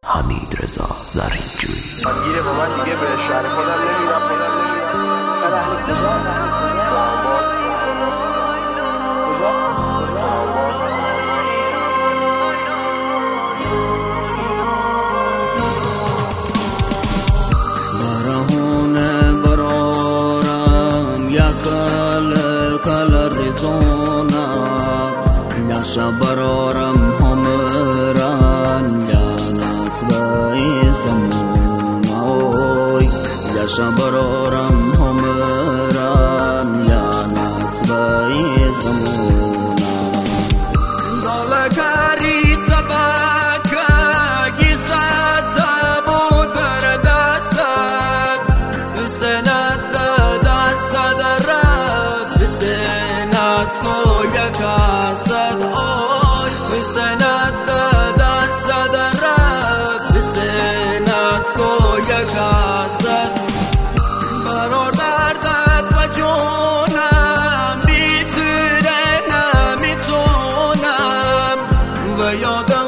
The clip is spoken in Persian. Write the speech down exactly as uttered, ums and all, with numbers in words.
حمیدرضا زرینجویی. من گیره با من دیگه به شهر خودم نمیرم خودم نمیرم من اهل کجا برهونه برارم یا کل کل رزونا یا برارم همران یا نسبای زمون یا برارم همران یا نسبای زمون دلکاری تباکا گیسات بود بر دستت بسنت دست درد بسنت کو یکاست آی بسنت دست درد بسنت کو یکاست برار دردت و جونم بی تو نمیتونم و یاد